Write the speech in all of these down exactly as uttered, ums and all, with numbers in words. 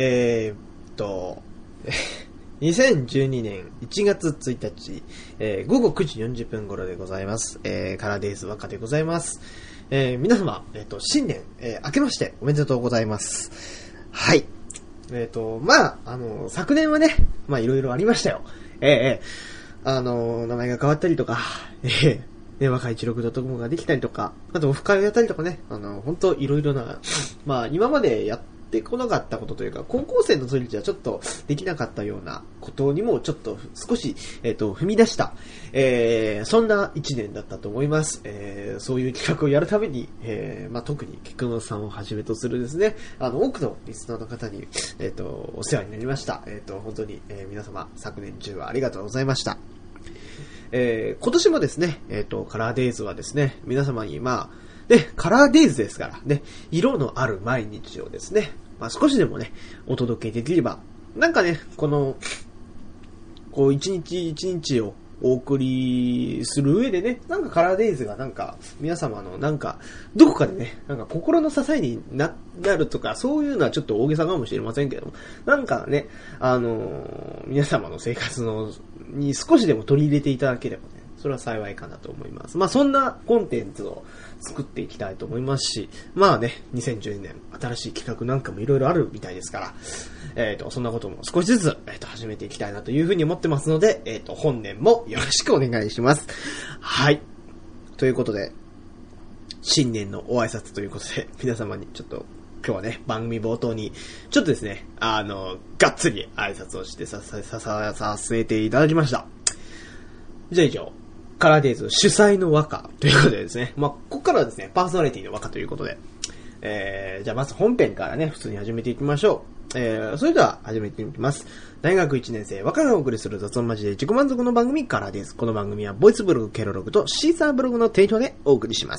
えー、っと、にせんじゅうにねんいちがつついたち、えー、ごごくじよんじゅっぷん頃でございます。えー、カラーデイズ若でございます。えー、皆様、えー、っと、新年、えー、明けましておめでとうございます。はい。えー、っと、まあ、あの、昨年はね、まあ、いろいろありましたよ。えー、えー、あの、名前が変わったりとか、えー、ね、若いいちろくドットコムができたりとか、あとオフ会をやったりとかね、あの、本当いろいろな、まあ、今までやってこなかったことというか、高校生の時じゃちょっとできなかったようなことにもちょっと少し、えっと、踏み出した、えー、そんな一年だったと思います。えー、そういう企画をやるために、えー、まあ、特に菊野さんをはじめとするですね、あの、多くのリスナーの方に、えっと、お世話になりました。えっと、本当に、えー、皆様、昨年中はありがとうございました。えー、今年もですね、えっと、カラーデイズはですね、皆様に、まあ、ね、カラーデイズですから、ね、色のある毎日をですね、まあ、少しでもね、お届けできれば、なんかね、この、こう、一日一日をお送りする上でね、なんかカラーデイズがなんか、皆様のなんか、どこかでね、なんか心の支えに な, なるとか、そういうのはちょっと大げさかもしれませんけども、なんかね、あのー、皆様の生活の、に少しでも取り入れていただければね、それは幸いかなと思います。まあそんなコンテンツを作っていきたいと思いますし、まあね、にせんじゅうにねん新しい企画なんかもいろいろあるみたいですから、えっと、そんなことも少しずつ、えっと、始めていきたいなというふうに思ってますので、えっと、本年もよろしくお願いします。はい。ということで、新年のお挨拶ということで、皆様にちょっと、今日はね、番組冒頭に、ちょっとですね、あの、がっつり挨拶をしてさ、さ、さ、さ、させていただきました。じゃあ以上、カラーデイズ主催の和歌ということでですね、まあ、ここからはですね、パーソナリティの和歌ということで、えー、じゃあまず本編からね、普通に始めていきましょう。えー、それでは始めていきます。大学いちねん生、和歌がお送りする雑音マジで自己満足の番組カラーデイズ。この番組はボイスブログ、ケロログとシーサーブログの提供でお送りします。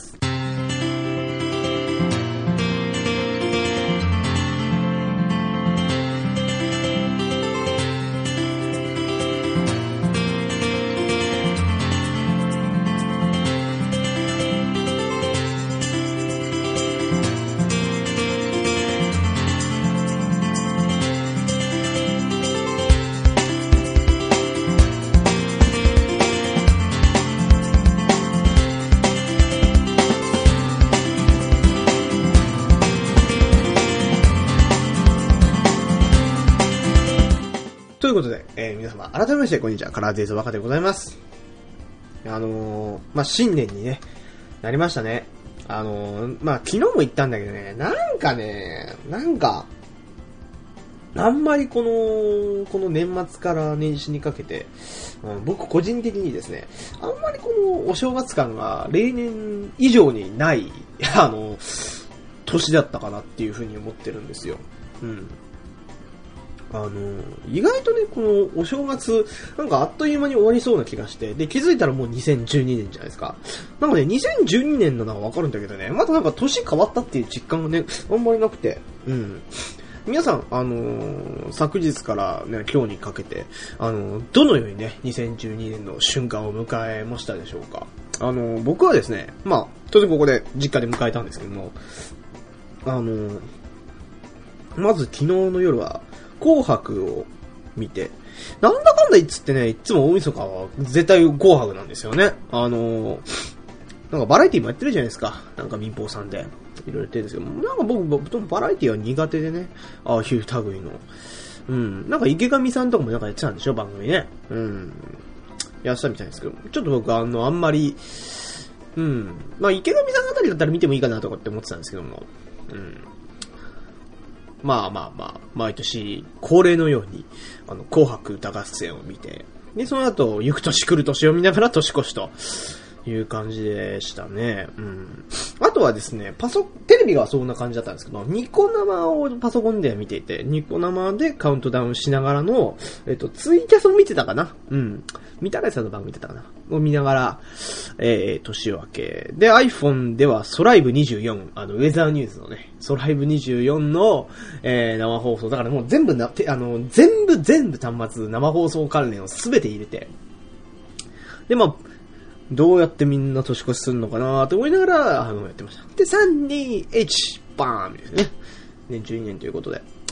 ということで、えー、皆様、改めまして、こんにちは。カラーデイズ和歌でございます。あのー、まあ、新年にね、なりましたね。あのー、まあ、昨日も言ったんだけどね、なんかね、なんか、あんまりこの、この年末から年始にかけて、うん、僕個人的にですね、あんまりこのお正月感が例年以上にない、あの、年だったかなっていうふうに思ってるんですよ。うん。あの、意外とね、このお正月、なんかあっという間に終わりそうな気がして、で、気づいたらもうにせんじゅうにねんじゃないですか。なんかね、にせんじゅうにねんののはわかるんだけどね、またなんか年変わったっていう実感がね、あんまりなくて、うん。皆さん、あのー、昨日からね、今日にかけて、あのー、どのようにね、にせんじゅうにねんの瞬間を迎えましたでしょうか。あのー、僕はですね、まあ、当然ここで実家で迎えたんですけども、あのー、まず昨日の夜は、紅白を見て、なんだかんだ言っつってね、いつも大晦日は絶対紅白なんですよね。あのー、なんかバラエティもやってるじゃないですか。なんか民放さんで。いろいろやってるんですけど、なんか僕、僕バラエティは苦手でね、ああいう類の。うん。なんか池上さんとかもなんかやってたんでしょ、番組ね。うん。やってたみたいですけど、ちょっと僕あの、あんまり、うん。まあ池上さんあたりだったら見てもいいかなとかって思ってたんですけども、うん。まあまあまあ、毎年恒例のように、あの、紅白歌合戦を見て、で、その後、行く年来る年を見ながら年越しという感じでしたね。うん。あとはですね、パソ、テレビがそんな感じだったんですけど、ニコ生をパソコンで見ていて、ニコ生でカウントダウンしながらの、えっと、ツイキャスを見てたかな。うん。三田さんの番組見てたかなを見ながら、えー、年を明け。で、iPhone ではソライブにじゅうよん、あの、ウェザーニュースのね、ソライブにじゅうよんの、えー、生放送。だからもう全部な、てあの、全部全部端末生放送関連をすべて入れて。で、まあ、どうやってみんな年越しするのかなと思いながら、あの、やってました。で、さん、に、いち、バーンですね。ね、じゅうにねんということで。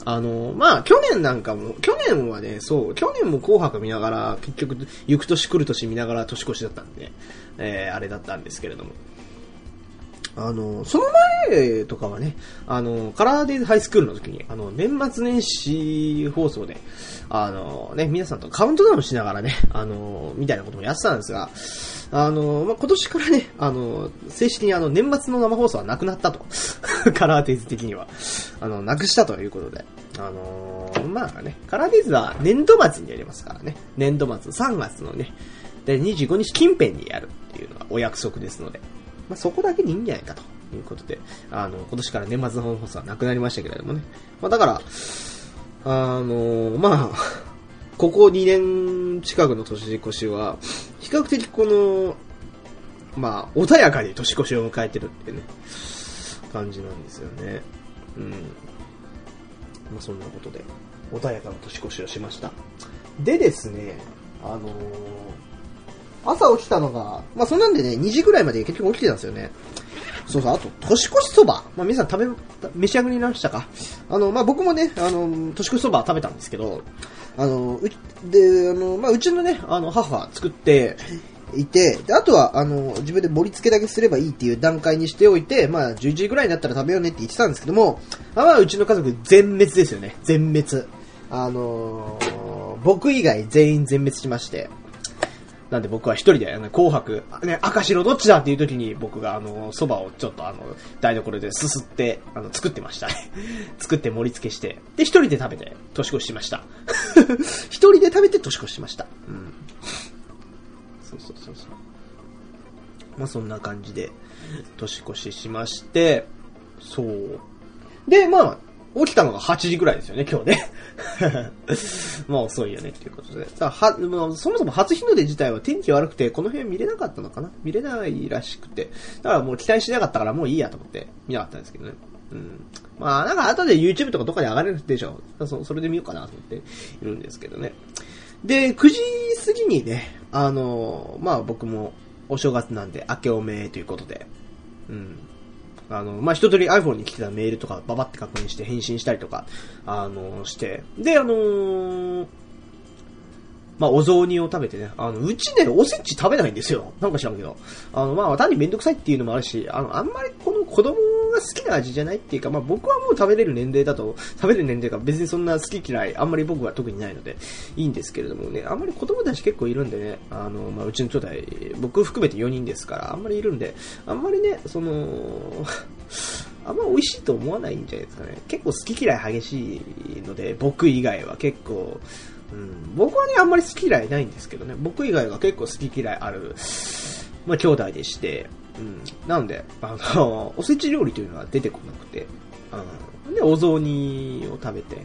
あの、まあ、去年なんかも、去年はね、そう、去年も紅白見ながら、結局、行く年来る年見ながら年越しだったんで、えー、あれだったんですけれども。あの、その前とかはね、あの、カラーデイズハイスクールの時に、あの、年末年始放送で、あの、ね、皆さんとカウントダウンしながらね、あの、みたいなこともやってたんですが、あの、まあ、今年からね、あの、正式にあの、年末の生放送はなくなったと。カラーデイズ的には。あの、なくしたということで。あの、まあね、カラーデイズは年度末にやりますからね。年度末、さんがつのね、で、にじゅうごにち近辺にやるっていうのがお約束ですので。まあ、そこだけでいいんじゃないかということで、あの、今年から年末の放送はなくなりましたけれどもね。まあ、だから、あの、まあ、ここにねん近くの年越しは、比較的この、まあ、穏やかに年越しを迎えてるっていうね、感じなんですよね。うん。まあ、そんなことで、穏やかな年越しをしました。でですね、あのー、朝起きたのが、まあそんなんでね、にじぐらいまで結局起きてたんですよね。そうそう、あと、年越しそば。まあ皆さん食べ、召し上がりましたか？あの、まあ僕もね、あの、年越しそば食べたんですけど、あの、う、で、あの、まあうちのね、あの、母は作っていて、で、あとは、あの、自分で盛り付けだけすればいいっていう段階にしておいて、まあじゅうじぐらいになったら食べようねって言ってたんですけども、まあうちの家族全滅ですよね。全滅。あのー、僕以外全員全滅しまして、なんで僕は一人で、ね、紅白、ね、赤白どっちだっていう時に僕があの、蕎麦をちょっとあの、台所ですすって、あの、作ってましたね。作って盛り付けして、で、一人で食べて年越ししました。一人で食べて年越ししました。うん。そうそうそうそう。まあそんな感じで、年越ししまして、そう。で、まあ、起きたのがはちじぐらいですよね、今日ね。まあ遅いよねっていうことで。だはまあ、そもそも初日の出自体は天気悪くて、この辺見れなかったのかな、見れないらしくて。だからもう期待しなかったからもういいやと思って見なかったんですけどね。うん。まあなんか後で YouTube とかどっかで上がれるでしょ。そ, それで見ようかなと思っているんですけどね。で、くじ過ぎにね、あの、まあ僕もお正月なんで明けおめということで、うん。あの、まあ、一通り iPhone に来てたメールとかババって確認して返信したりとか、あの、して、で、あのー、まあ、お雑煮を食べてね、あの、うちね、おせち食べないんですよ。なんか知らんけど。あの、まあ、単にめんどくさいっていうのもあるし、あの、あんまりこの子供が好きな味じゃないっていうか、まあ、僕はもう食べれる年齢だと、食べれる年齢が別にそんな好き嫌い、あんまり僕は特にないので、いいんですけれどもね、あんまり子供たち結構いるんでね、あの、まあ、うちの兄弟、僕含めてよにんですから、あんまりいるんで、あんまりね、その、あんま美味しいと思わないんじゃないですかね。結構好き嫌い激しいので、僕以外は結構、うん、僕はね、あんまり好き嫌いないんですけどね、僕以外が結構好き嫌いある、まあ、兄弟でして、うん、なので、あの、おせち料理というのは出てこなくて、うん、で、お雑煮を食べて、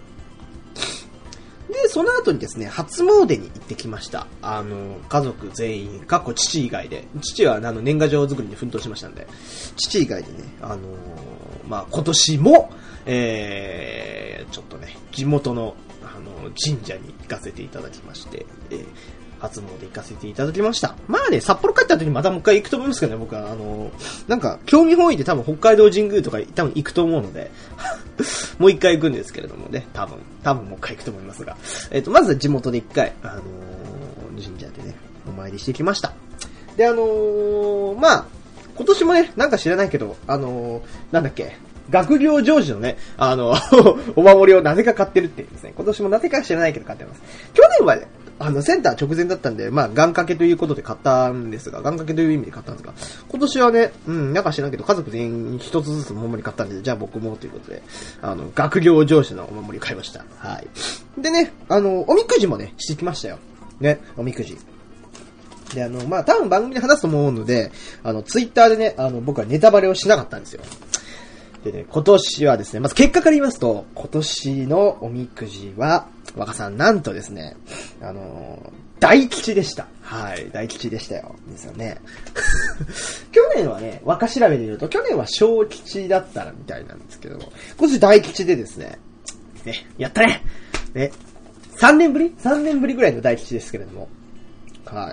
で、その後にですね、初詣に行ってきました。あの、家族全員、かっこ父以外で、父はあの年賀状作りに奮闘しましたんで、父以外でね、あの、まあ、今年も、えー、ちょっとね、地元の、あの、神社に行かせていただきまして、えー、初詣行かせていただきました。まあね、札幌帰った後にまたもう一回行くと思いますけどね、僕は、あの、なんか、興味本位で多分北海道神宮とか多分行くと思うので、もう一回行くんですけれどもね、多分、多分もう一回行くと思いますが、えっと、まず地元で一回、あのー、神社でね、お参りしてきました。で、あのー、まあ、今年もね、なんか知らないけど、あのー、なんだっけ、学業成就のね、あの、お守りをなぜか買ってるっていうですね、今年もなぜか知らないけど買ってます。去年はね、あの、センター直前だったんで、まあ、願掛けということで買ったんですが、願掛けという意味で買ったんですが、今年はね、うん、なんか知らんけど、家族全員一つずつお守り買ったんで、じゃあ僕もということで、あの、学業成就のお守り買いました。はい。でね、あの、おみくじもね、してきましたよ。ね、おみくじ。で、あの、まあ、多分番組で話すと思うので、あの、ツイッターでね、あの、僕はネタバレをしなかったんですよ。でね、今年はですね、まず結果から言いますと、今年のおみくじは、若さん、なんとですね、あのー、大吉でした。はい、大吉でしたよ。ですよね。去年はね、若調べで言うと、去年は小吉だったみたいなんですけども、今年大吉でですね、ね、やったねね、さんねんぶり ?さん 年ぶりぐらいの大吉ですけれども、はい。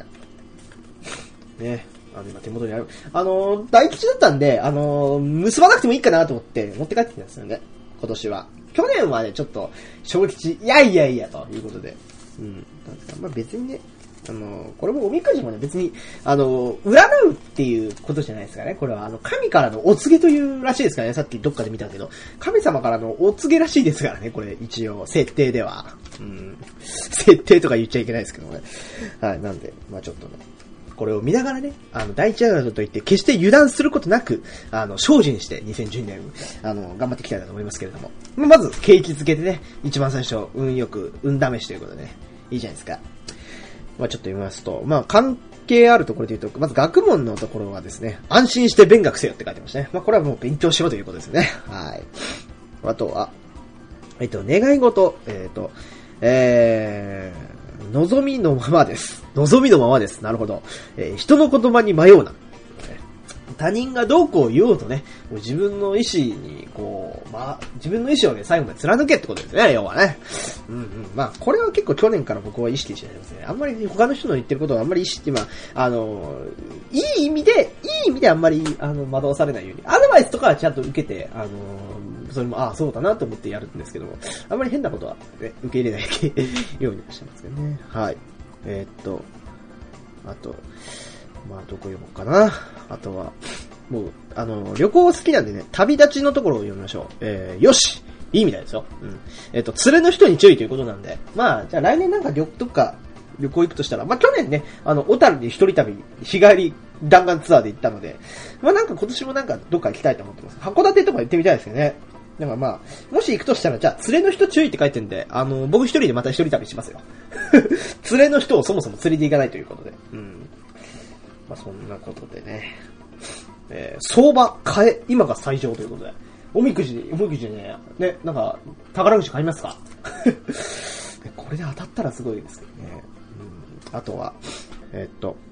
ね。あの、今手元にある。あのー、大吉だったんで、あのー、結ばなくてもいいかなと思って持って帰ってきたんですよね。今年は。 去年はね、ちょっと、小吉、いやいやいや、ということで。うん。まあ別にね、あの、これもおみくじもね、別に、あの、占うっていうことじゃないですかね。これは、あの、神からのお告げというらしいですからね。さっきどっかで見たけど、神様からのお告げらしいですからね。これ、一応、設定では。うん。設定とか言っちゃいけないですけどね。はい、なんで、まあちょっとね。これを見ながらね、あの、第一アラートといって、決して油断することなく、あの、精進して、にせんじゅうにねん、あの、頑張っていきたいなと思いますけれども。まず、景気づけてね、一番最初、運よく、運試しということでね、いいじゃないですか。まあちょっと読みますと、まあ関係あるところで言うと、まず学問のところはですね、安心して勉学せよって書いてましたね。まあこれはもう勉強しろということですね。はい。あとは、えっと、願い事、えっと、えー、望みのままです。望みのままです。なるほど。えー、人の言葉に迷うな。他人がどうこう言おうとね、もう自分の意思に、こう、まあ、自分の意思をね、最後まで貫けってことですね、要はね。うんうん。まあ、これは結構去年から僕は意識してますね。あんまり他の人の言ってることをあんまり意識って、まあ、あの、いい意味で、いい意味であんまり、あの、惑わされないように。アドバイスとかはちゃんと受けて、あの、それも、ああ、そうだなと思ってやるんですけども、あんまり変なことは、ね、受け入れないようにしてますけどね。はい。えー、っと、あと、まあ、どこ読もうかな。あとは、もう、あの、旅行好きなんでね、旅立ちのところを読みましょう。えー、よしいいみたいですよ。うん。えっと、連れの人に注意ということなんで、まあ、じゃあ来年なんか旅、どっか旅行行くとしたら、まあ去年ね、あの、小樽に一人旅、日帰り弾丸ツアーで行ったので、まあなんか今年もなんかどっか行きたいと思ってます。函館とか行ってみたいですよね。だからまあ、もし行くとしたら、じゃあ、連れの人注意って書いてるんで、あの、僕一人でまた一人旅しますよ。連れの人をそもそも連れて行かないということで。うん。まあそんなことでね。えー、相場、買え、今が最上ということで。おみくじ、おみくじね、ね、なんか、宝くじ買いますかこれで当たったらすごいですけどね。うん、あとは、えー、っと、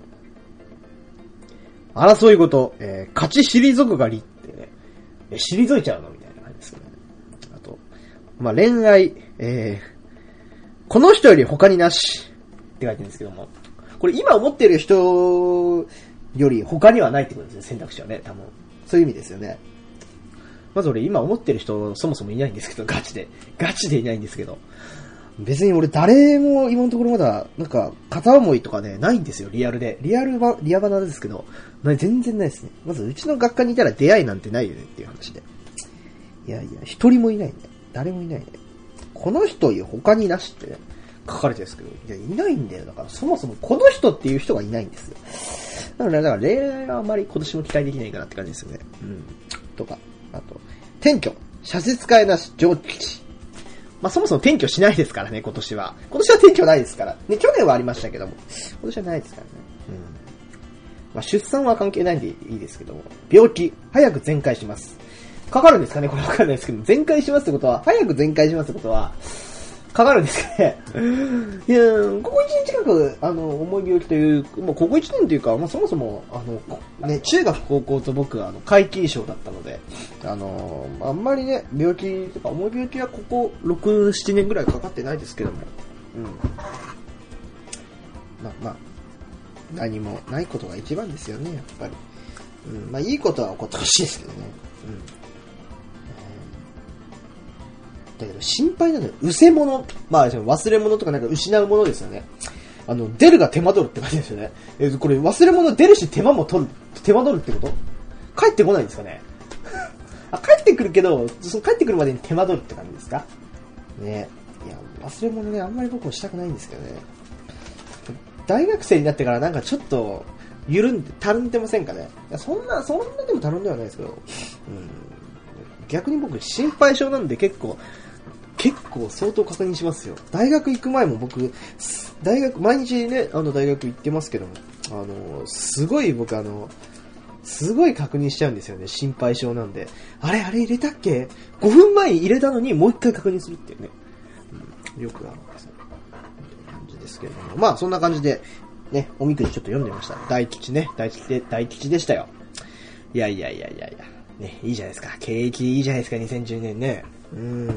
争いごと、えー、勝ち退くがりってね、えー、退いちゃうのみたいな感じですけどね。あと、まあ、恋愛、えー、この人より他になしって書いてるんですけども、これ今思ってる人より他にはないってことですね、選択肢はね、多分。そういう意味ですよね。まず俺今思ってる人そもそもいないんですけど、ガチで。ガチでいないんですけど。別に俺誰も今のところまだ、なんか、片思いとかね、ないんですよ、リアルで。リアルは、リアバナですけど、全然ないですね。まずうちの学科にいたら出会いなんてないよねっていう話で。いやいや、一人もいないね。誰もいないね。この人よ、他になしってね、書かれてるんですけど、いや、いないんだよ。だからそもそもこの人っていう人がいないんですよ。だから、だから恋愛はあんまり今年も期待できないかなって感じですよね。うん。とか、あと、転居、差し支えなし、上吉。まあ、そもそも転居しないですからね、今年は。今年は転居ないですから。ね、去年はありましたけども、今年はないですからね。うん。まあ、出産は関係ないんでいいですけども、病気、早く全開します。かかるんですかね、これわかんないですけど、全開しますってことは、早く全開しますってことは、かかるんですかね。いやー、ここいちねん近く、あの、重い病気という、もうここいちねんというか、まあ、そもそも、あの、ね、中学高校と僕は、あの、皆勤賞だったので、あの、あんまりね、病気とか重い病気はこころく、ななねんぐらいかかってないですけども、うん。まあまあ、何もないことが一番ですよね、やっぱり。うん、まあ、いいことは起こってほしいですけどね。うん。だけど心配なのよ。うせ物。まあ、忘れ物とかなんか失うものですよね。あの、出るが手間取るって感じですよね。えー、これ忘れ物出るし手間も取る、手間取るってこと帰ってこないんですかねあ、帰ってくるけど、その帰ってくるまでに手間取るって感じですかね。いや、忘れ物ね、あんまり僕もしたくないんですけどね。大学生になってからなんかちょっと、緩んで、たるんでませんかね。いや、そんな、そんなでもたるんではないですけど、うん。逆に僕、心配性なんで結構、結構相当確認しますよ。大学行く前も僕、大学、毎日ね、あの大学行ってますけども、あの、すごい僕あの、すごい確認しちゃうんですよね。心配性なんで。あれ、あれ入れたっけ ?ご 分前に入れたのにもう一回確認するっていうね。うん、よくあるんですよ。感じですけれども。まあ、そんな感じで、ね、おみくじちょっと読んでみました。大吉ね。大吉で、大吉でしたよ。いやいやいやいやいや。ね、いいじゃないですか。景気いいじゃないですか、にせんじゅうねんね。うーん。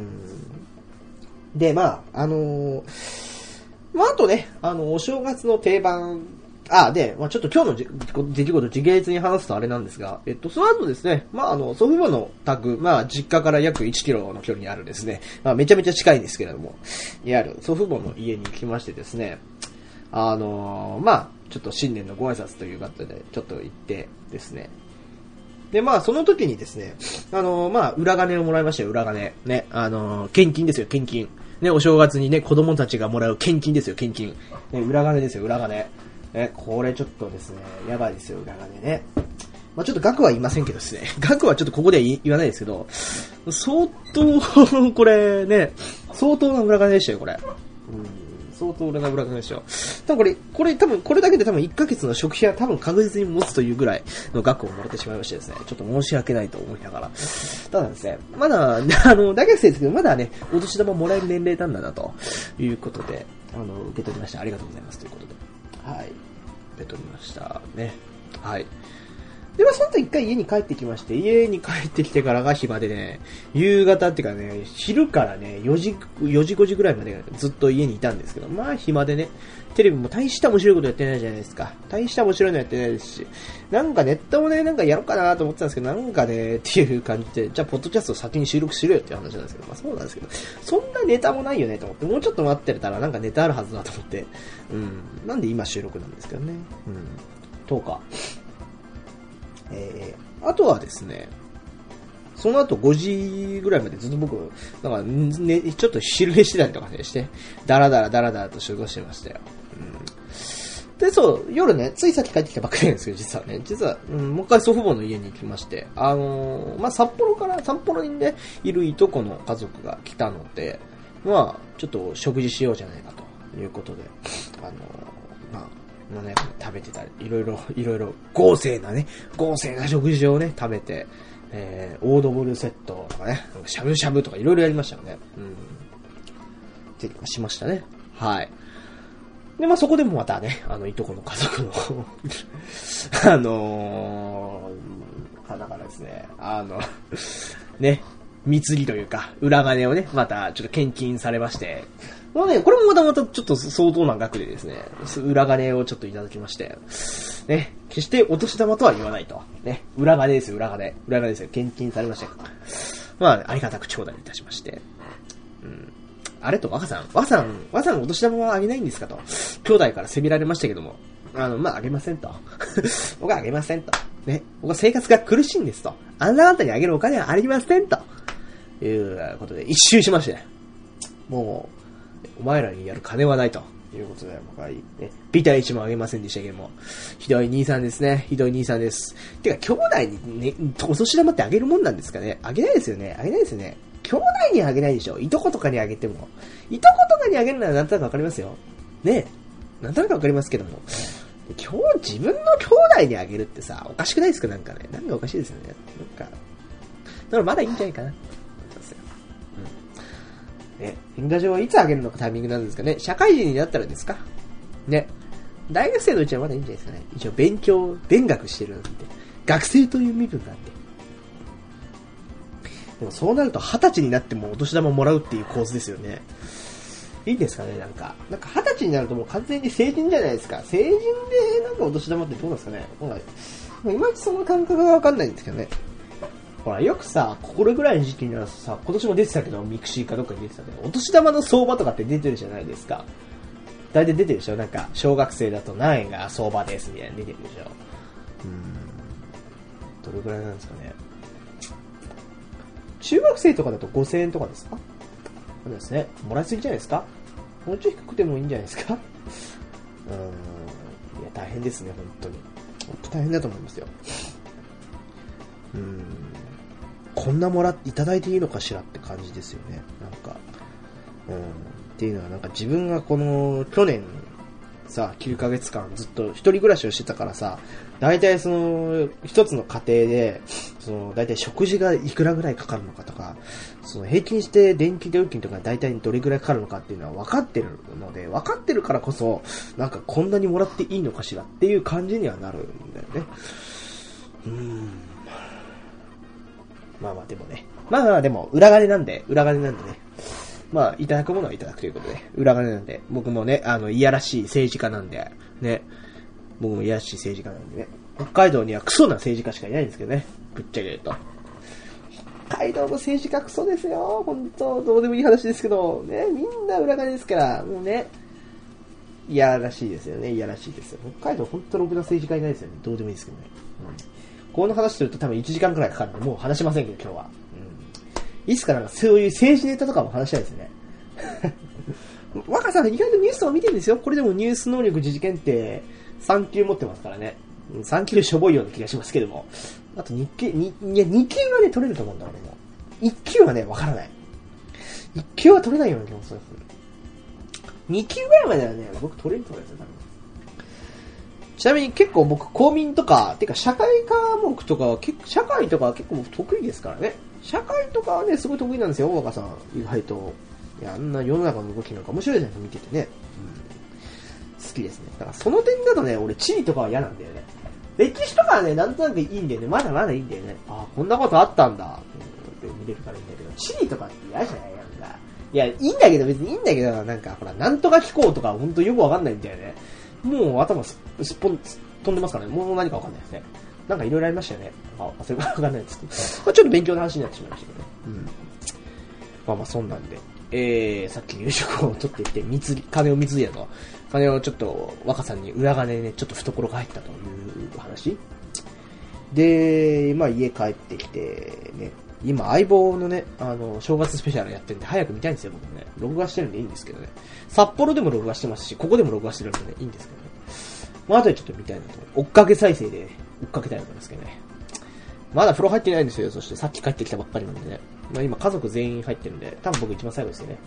で、まあ、あのー、まあ、あとね、あの、お正月の定番あ、で、まあちょっと今日のじ出来事、時系列に話すとあれなんですが、えっと、その後ですね、まああの、祖父母の宅、まあ実家から約いちキロの距離にあるですね、まあめちゃめちゃ近いんですけれども、にある祖父母の家に行きましてですね、あのー、まあちょっと新年のご挨拶という方で、ちょっと行ってですね、で、まあその時にですね、あのー、まあ裏金をもらいましたよ、裏金。ね、あのー、献金ですよ、献金。ね、お正月にね、子供たちがもらう献金ですよ、献金。ね、裏金ですよ、裏金。ね、これちょっとですね、やばいですよ、裏金ね。まあちょっと額は言いませんけどですね、額はちょっとここでは言わないですけど、相当、これね、相当な裏金でしたよ、これ。うん、相当な裏金でしたよ。多分これ、これ多分、これだけで多分いっかげつの食費は多分確実に持つというぐらいの額をもらってしまいましてですね、ちょっと申し訳ないと思いながら。ただですね、まだ、あの、大学生ですけど、まだね、お年玉もらえる年齢なんだな、ということで、あの、受け取りました。ありがとうございます、ということで。はい。受け取りましたね。はい。で、まあ、その後一回家に帰ってきまして、家に帰ってきてからが暇でね、夕方っていうかね、昼からね、よじ、よじごじぐらいまでずっと家にいたんですけど、まあ暇でね、テレビも大した面白いことやってないじゃないですか。大した面白いのやってないですし、なんかネットもね、なんかやろうかなと思ってたんですけど、なんかね、っていう感じで、じゃあ、ポッドキャストを先に収録しろよっていう話なんですけど、まあそうなんですけど、そんなネタもないよねと思って、もうちょっと待ってたらなんかネタあるはずだと思って、うん、なんで今収録なんですけどね、うん、とか、えー、あとはですね、その後ごじぐらいまでずっと僕、なんか、ね、ちょっと昼寝してたりとかねして、ダラダラダラダラと過ごしてましたよ。うん、で、そう、夜ね、ついさっき帰ってきたばっかりなんですけど、実はね、実は、うん、もう一回祖父母の家に行きまして、あのー、まあ、札幌から、札幌にね、いるいとこの家族が来たので、まあ、ちょっと食事しようじゃないかということで、あのー、まあ、のね、食べてたり、いろいろ、いろいろ、豪勢なね、豪勢な食事をね、食べて、えー、オードブルセットとかね、しゃぶしゃぶとかいろいろやりましたよね。うん。っていうかしましたね。はい。で、まあ、そこでもまたね、あの、いとこの家族の、あのー、だからですね、あの、ね、貢ぎというか、裏金をね、またちょっと献金されまして、まあね、これもまたまたちょっと相当な額でですね、裏金をちょっといただきまして、ね、決してお年玉とは言わないと。ね、裏金ですよ、裏金。裏金ですよ、献金されました。まあ、ありがたく頂戴いたしまして。うん。あれと、若さん、若さん、若さんお年玉はあげないんですかと。兄弟から責められましたけども、あの、まあ、あげませんと。僕はあげませんと。ね、僕は生活が苦しいんですと。あんな方にあげるお金はありませんと。いうことで、一周しまして、もう、お前らにやる金はないということで、僕は、ね、ビタ一もあげませんでしたけども、ひどい兄さんですね、ひどい兄さんです。てか、兄弟にね、お年玉ってあげるもんなんですかね。あげないですよね、あげないですよね。兄弟にあげないでしょ。いとことかにあげても。いとことかにあげるのはなんとなくわかりますよ。ねえ。なんとなくわかりますけども。今日自分の兄弟にあげるってさ、おかしくないですかなんかね。なんかおかしいですよね。なんか、だからまだいいんじゃないかな。ね、年賀状はいつあげるのかタイミングなんですかね。社会人になったらですかね。大学生のうちはまだいいんじゃないですかね。一応勉強、勉学してるんで。学生という身分なんで。でもそうなると二十歳になってもお年玉もらうっていう構図ですよね。いいんですかね、なんか。なんか二十歳になるともう完全に成人じゃないですか。成人でなんかお年玉ってどうなんですかね。ほら、いまいちその感覚がわかんないんですけどね。ほら、よくさ、これぐらいの時期になるとさ、今年も出てたけど、ミクシーかどっかに出てたけど、お年玉の相場とかって出てるじゃないですか。大体出てるでしょ。なんか、小学生だと何円が相場ですみたいな出てるでしょ。うーん。どれぐらいなんですかね。中学生とかだとごせんえんとかですか？そうですね。もらいすぎじゃないですか？もうちょい低くてもいいんじゃないですか？うーん。いや、大変ですね、本当に。本当大変だと思いますよ。うーん。こんなもらっていただいていいのかしらって感じですよね。なんか、うん。っていうのはなんか自分がこの去年さ、きゅうかげつかんずっと一人暮らしをしてたからさ、大体その一つの家庭で、その大体食事がいくらぐらいかかるのかとか、その平均して電気料金とか大体どれぐらいかかるのかっていうのは分かってるので、分かってるからこそ、なんかこんなにもらっていいのかしらっていう感じにはなるんだよね。うーん。まあまあでもね。まあまあでも、裏金なんで、裏金なんでね。まあ、いただくものはいただくということで、裏金なんで、僕もね、あの、いやらしい政治家なんで、ね、 僕もいやらしい政治家なんでね。北海道にはクソな政治家しかいないんですけどね。ぶっちゃけ言うと。北海道の政治家クソですよ。本当どうでもいい話ですけど、ね、みんな裏金ですから、もうね、いやらしいですよね。いやらしいですよ。北海道本当ろくな政治家いないですよね。どうでもいいですけどね。うん、この話すると多分いちじかんくらいかかるんで、もう話しませんけど、今日は。うん、いつかなんかそういう政治ネタとかも話したいですね。若さん意外とニュースを見てるんですよ。これでもニュース能力自治検定さん級持ってますからね。さん級でしょぼいような気がしますけども。あとに級、に、いやに級はね、取れると思うんだ、俺も。いち級はね、わからない。いち級は取れないような気もする。に級ぐらいまではね、僕取れると思いますよ、多分。ちなみに結構僕公民とか、てか社会科目とかは結構、社会とかは結構得意ですからね。社会とかはね、すごい得意なんですよ、若さん。意外と。いや、あんな世の中の動きなんか面白いじゃないですか、見ててね。うん、好きですね。だからその点だとね、俺地理とかは嫌なんだよね。歴史とかはね、なんとなくいいんだよね。まだまだいいんだよね。ああ、こんなことあったんだ。って見れるからいいんだけど、地理とかって嫌じゃないなんか。いや、いいんだけど、別にいいんだけど、なんか、ほら、なんとか気候とかほんとよくわかんないみたいなね。もう頭すすっぽん、飛んでますからね。もう何かわかんないですね。なんかいろいろありましたよね。あ、それはわかんないですけど。まあちょっと勉強の話になってしまいましたけどね。うん。まあまあ、そんなんで。えー、さっき夕食を取ってきて、蜜、金を貢いだと。金をちょっと、若さんに裏金ね、ちょっと懐が入ったという話。で、まあ家帰ってきて、ね、今相棒のね、あの、正月スペシャルやってるんで、早く見たいんですよ、僕ね。録画してるんでいいんですけどね。札幌でも録画してますし、ここでも録画してるんでね、いいんですけどね。まあ、あとでちょっと見たいなと。追っかけ再生で、追っかけたいと思いますけどね。まだ風呂入ってないんですよ。そしてさっき帰ってきたばっかりなんでね。まあ今家族全員入ってるんで、多分僕一番最後ですよね。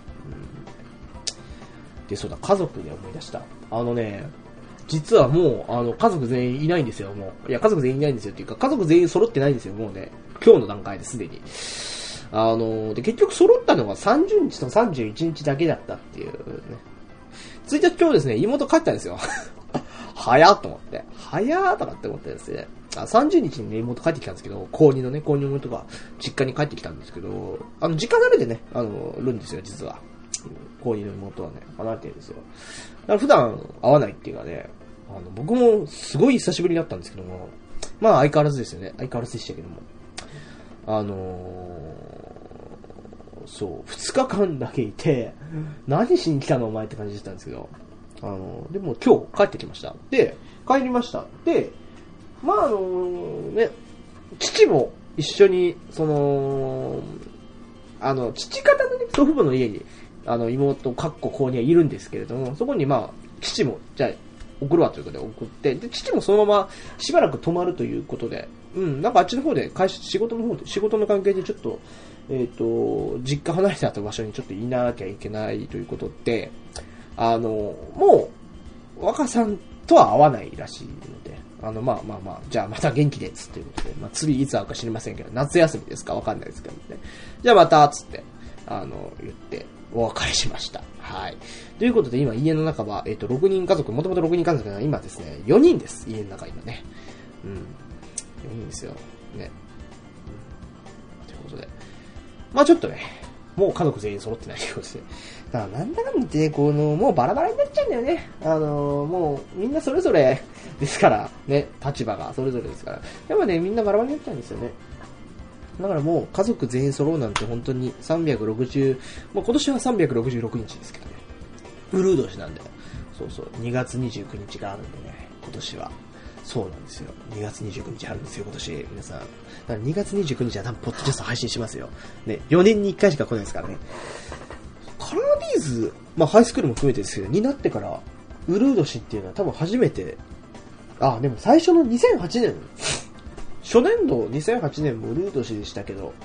うん、で、そうだ、家族で思い出した。あのね、実はもう、あの、家族全員いないんですよ、もう。いや、家族全員いないんですよっていうか、家族全員揃ってないんですよ、もうね。今日の段階ですでに。あの、で、結局揃ったのがさんじゅうにちとさんじゅういちにちだけだったっていうね。ついたち今日ですね、妹帰ったんですよ。早っと思って。早っとかって思ってですね。あ、さんじゅうにちにね、妹帰ってきたんですけど、高にのね、高にの妹が実家に帰ってきたんですけど、あの、実家慣れてね、あの、るんですよ、実は。高にの妹はね、離れてるんですよ。だから普段会わないっていうかね、あの、僕もすごい久しぶりだったんですけども、まあ相変わらずですよね。相変わらずでしたけども。あのー、そう、二日間だけいて、何しに来たのお前って感じだったんですけど、あのー、でも今日帰ってきました。で、帰りました。で、まああのー、ね、父も一緒に、その、あの、父方のね、祖父母の家に、あの、妹、かっここうにはいるんですけれども、そこにまあ、父も、じゃあ、送るわということで送って、で、父もそのまましばらく泊まるということで、うん、なんかあっちの方で、会社、仕事の方で、仕事の関係でちょっと、えっと、実家離れてあった場所にちょっといなきゃいけないということで、あの、もう、若さんとは会わないらしいので、あの、まあまあまあ、じゃあまた元気で、つっていうことで、まあ次いつ会うか知りませんけど、夏休みですかわかんないですけどね。じゃあまた、つって、あの、言って、お別れしました。はい。ということで今家の中は、えっと、ろくにん家族、もともとろくにん家族が今ですね、よにんです。家の中今ね。うん。よにんですよ。ね。うん。ということで。まあちょっとね、もう家族全員揃ってないということで。だからなんだかんだ言ってね、この、もうバラバラになっちゃうんだよね。あのー、もうみんなそれぞれですから、ね、立場がそれぞれですから。やっぱね、みんなバラバラになっちゃうんですよね。だからもう家族全員揃うなんて本当にさんびゃくろくじゅう、もう今年はさんびゃくろくじゅうろくにちですけどね。ウルー年なんで。そうそう、にがつにじゅうくにちがあるんでね、今年は。そうなんですよ。にがつにじゅうくにちあるんですよ、今年。皆さん。だからにがつにじゅうくにちは多分ポッドキャスト配信しますよ。ね、よねんにいっかいしか来ないですからね。カラーディーズ、まあハイスクールも含めてですけど、になってから、ウルー年っていうのは多分初めて、あ、でも最初のにせんはちねん、初年度にせんはちねんもウルー年でしたけど、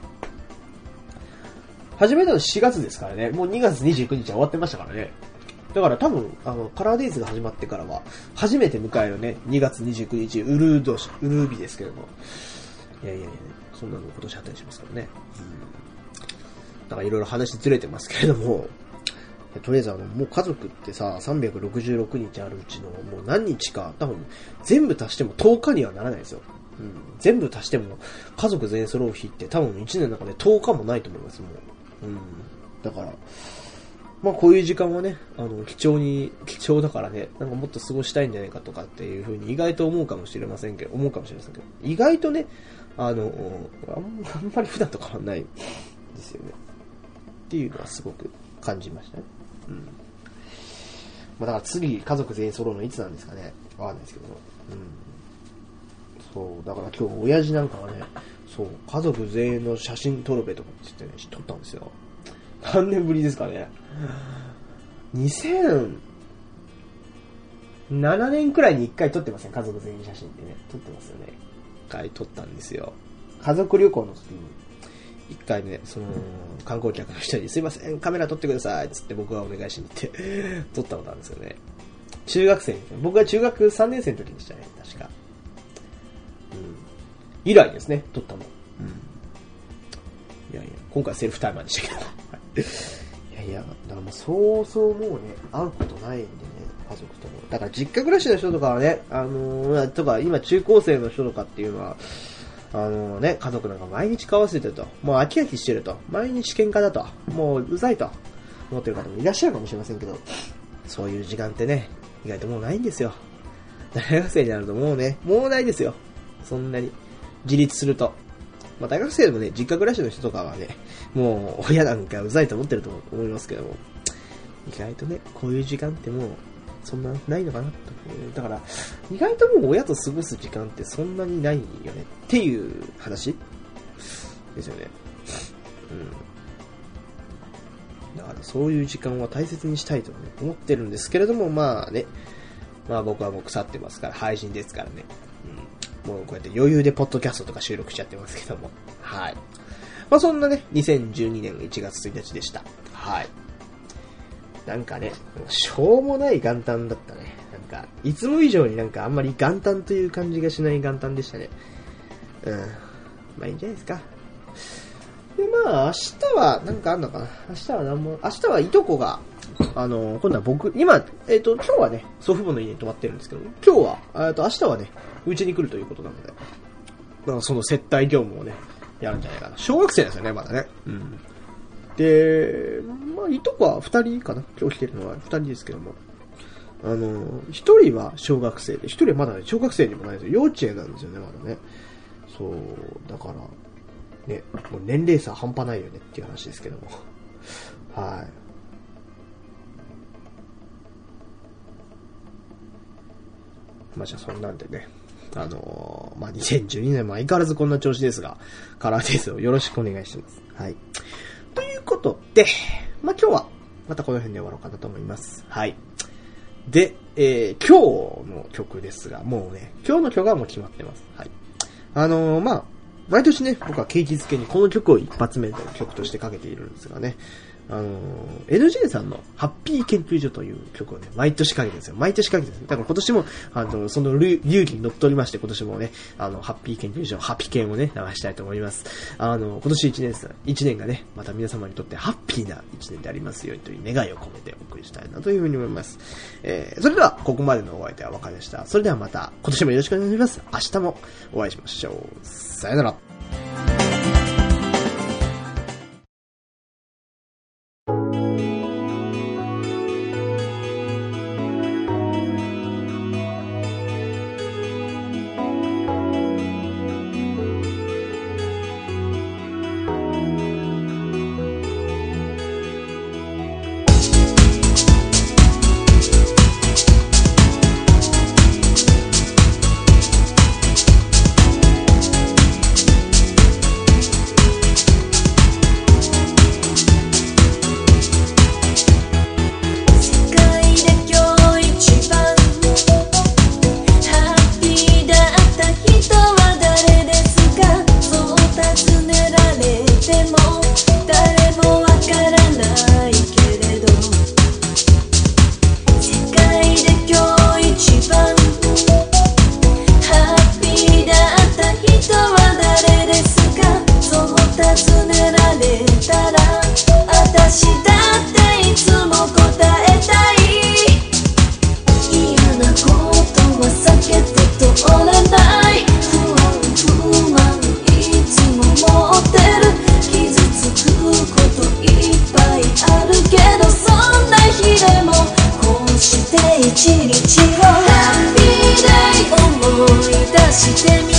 始めたのしがつですからね。もうにがつにじゅうくにちは終わってましたからね。だから多分、あの、カラーデイズが始まってからは、初めて迎えるね、にがつにじゅうくにち、ウルー年、ウルー日ですけども。いやいやいや、そんなの今年あったりしますからね。うん。だからいろいろ話ずれてますけれども、とりあえずあの、もう家族ってさ、さんびゃくろくじゅうろくにちあるうちの、もう何日か、多分、全部足してもとおかにはならないですよ。うん。全部足しても、家族全員揃う日って多分いちねんの中でとおかもないと思います、もう。うん。だから、 まあこういう時間はね、あの、貴重に、貴重だからね、なんかもっと過ごしたいんじゃないかとかっていうふうに意外と思うかもしれませんけど、思うかもしれませんけど、意外とね、あの、あんあんまり普段と変わんないですよね。っていうのはすごく感じましたね。うん。まあだから次家族全員揃うのいつなんですかね。わかんないですけど。うん。そう、だから今日親父なんかはね、そう、家族全員の写真撮るべとかって言ってね、撮ったんですよ。何年ぶりですかね。にせんななねんくらいにいっかい撮ってません、家族全員写真ってね。撮ってますよね。いっかい撮ったんですよ。家族旅行の時に、いっかいね、その、観光客の人に、すいません、カメラ撮ってください、つって僕がお願いしに行って、撮ったことあるんですよね。中学生、僕は中学さんねん生の時でしたね、確か。うん。以来ですね、撮ったの。うん。いやいや、今回セルフタイマーでしたけど。いやいや、だからもうそうそうもうね、会うことないんでね、家族とも。だから実家暮らしの人とかはね、あのー、とか今中高生の人とかっていうのは、あのー、ね、家族なんか毎日顔合わせてると、もう飽き飽きしてると、毎日喧嘩だと、もううざいと思ってる方もいらっしゃるかもしれませんけど、そういう時間ってね、意外ともうないんですよ。大学生になるともうね、もうないですよ。そんなに。自立すると。まあ大学生でもね、実家暮らしの人とかはね、もう親なんかうざいと思ってると思いますけども、意外とね、こういう時間ってもう、そんなないのかなと。だから、意外ともう親と過ごす時間ってそんなにないよねっていう話ですよね。うん。だからそういう時間は大切にしたいと、ね、思ってるんですけれども、まあね、まあ僕はもう腐ってますから、配信ですからね。うん。もうこうやって余裕でポッドキャストとか収録しちゃってますけども。はい。まあそんなね、にせんじゅうにねんいちがつついたちでした。はい。なんかね、しょうもない元旦だったね。なんか、いつも以上になんかあんまり元旦という感じがしない元旦でしたね。うん。まあいいんじゃないですか。で、まあ明日は、なんかあんのかな。明日はなんも、明日はいとこが、あの、今度は僕、今、えっと、今日はね、祖父母の家に泊まってるんですけど、今日は、えっと、明日はね、うちに来るということなので、だからその接待業務をね、やるんじゃないかな。小学生ですよね、まだね。うん。で、まあ、いとこは二人かな。今日来てるのは二人ですけども。あの、一人は小学生で、一人はまだね、小学生にもないですよ。幼稚園なんですよね、まだね。そう、だから、ね、もう年齢差半端ないよねっていう話ですけども。はい。まあ、じゃあそんなんでね。あのー、まあ、にせんじゅうにねんも相変わらずこんな調子ですが、カラーテイストをよろしくお願いします。はい。ということで、まあ、今日は、またこの辺で終わろうかなと思います。はい。で、えー、今日の曲ですが、もうね、今日の曲はもう決まってます。はい。あのー、まあ、毎年ね、僕は景気づけにこの曲を一発目の曲としてかけているんですがね、あのー、エヌジェー さんのハッピー研究所という曲をね、毎年かけてるんですよ。毎年かけてるんですよ。だから今年も、あの、その流儀に乗っ取りまして、今年もね、あの、ハッピー研究所、ハッピー研をね、流したいと思います。あの、今年一年さ、一年がね、また皆様にとってハッピーな一年でありますようにという願いを込めてお送りしたいなというふうに思います。えー、それでは、ここまでのお相手は若でした。それではまた、今年もよろしくお願いします。明日もお会いしましょう。さよなら。 してみ